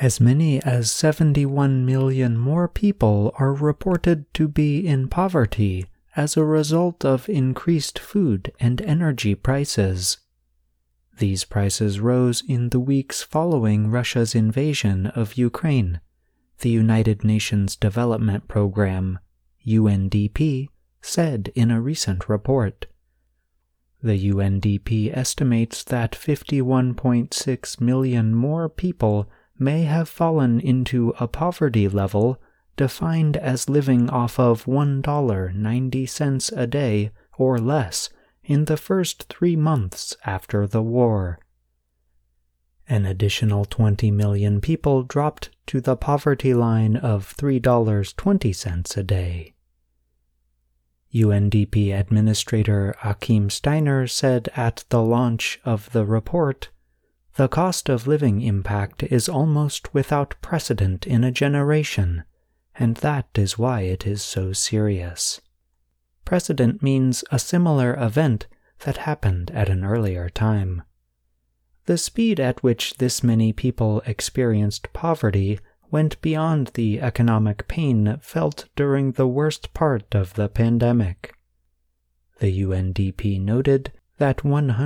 As many as 71 million more people are reported to be in poverty as a result of increased food and energy prices. These prices rose in the weeks following Russia's invasion of Ukraine, the United Nations Development Program, UNDP, said in a recent report. The UNDP estimates that 51.6 million more people may have fallen into a poverty level defined as living off of $1.90 a day or less in the first 3 months after the war. An additional 20 million people dropped to the poverty line of $3.20 a day. UNDP Administrator Achim Steiner said at the launch of the report, "The cost of living impact is almost without precedent in a generation, and that is why it is so serious." Precedent means a similar event that happened at an earlier time. The speed at which this many people experienced poverty went beyond the economic pain felt during the worst part of the pandemic. The UNDP noted that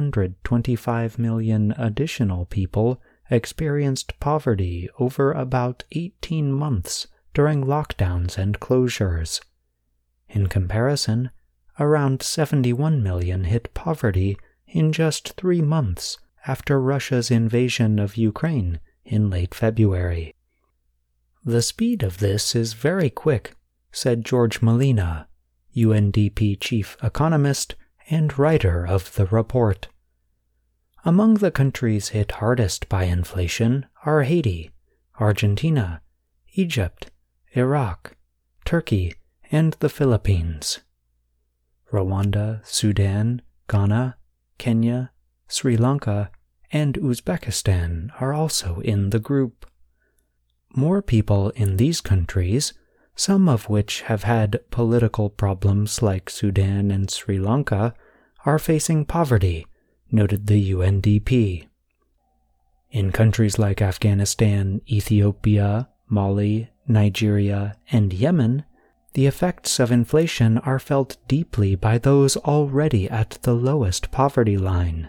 125 million additional people experienced poverty over about 18 months during lockdowns and closures. In comparison, around 71 million hit poverty in just 3 months after Russia's invasion of Ukraine in late February. "The speed of this is very quick," said George Molina, UNDP chief economist and writer of the report. Among the countries hit hardest by inflation are Haiti, Argentina, Egypt, Iraq, Turkey, and the Philippines. Rwanda, Sudan, Ghana, Kenya, Sri Lanka, and Uzbekistan are also in the group. More people in these countries, some of which have had political problems like Sudan and Sri Lanka, are facing poverty, noted the UNDP. In countries like Afghanistan, Ethiopia, Mali, Nigeria, and Yemen, the effects of inflation are felt deeply by those already at the lowest poverty line.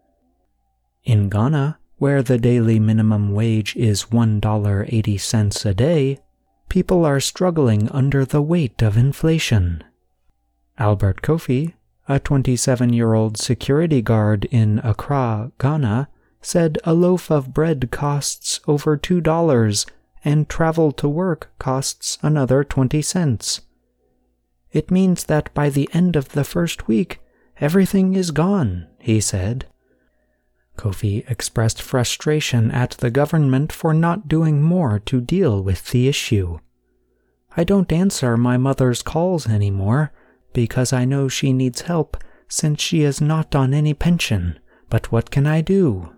In Ghana, where the daily minimum wage is $1.80 a day, people are struggling under the weight of inflation. Albert Kofi, a 27-year-old security guard in Accra, Ghana, said a loaf of bread costs over $2 and travel to work costs another 20 cents. "It means that by the end of the first week, everything is gone," he said. Kofi expressed frustration at the government for not doing more to deal with the issue. "I don't answer my mother's calls anymore because I know she needs help since she is not on any pension, but what can I do?"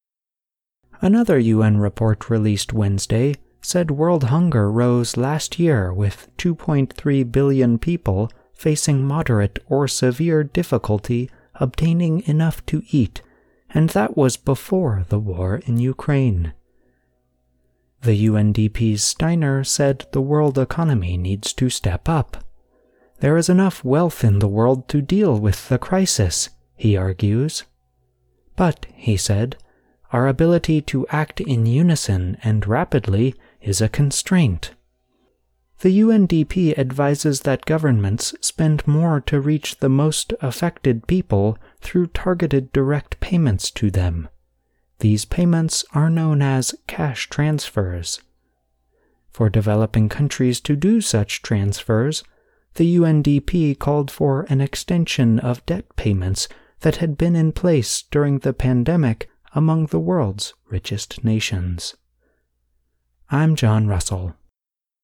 Another UN report released Wednesday said world hunger rose last year with 2.3 billion people facing moderate or severe difficulty obtaining enough to eat, and that was before the war in Ukraine. The UNDP's Steiner said the world economy needs to step up. "There is enough wealth in the world to deal with the crisis," he argues. "But," he said, "our ability to act in unison and rapidly is a constraint." The UNDP advises that governments spend more to reach the most affected people through targeted direct payments to them. These payments are known as cash transfers. For developing countries to do such transfers, the UNDP called for an extension of debt payments that had been in place during the pandemic among the world's richest nations. I'm John Russell.